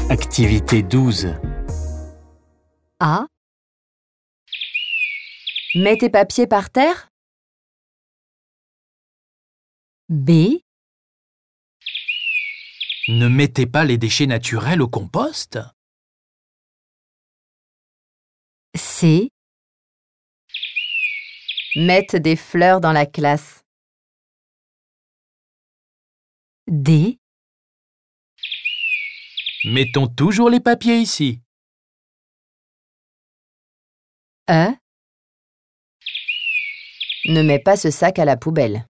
Activité 12. A. Mets tes papiers par terre. B. Ne mettez pas les déchets naturels au compost. C. Mettre des fleurs dans la classe. D. Mettons toujours les papiers ici. E. Ne mets pas ce sac à la poubelle.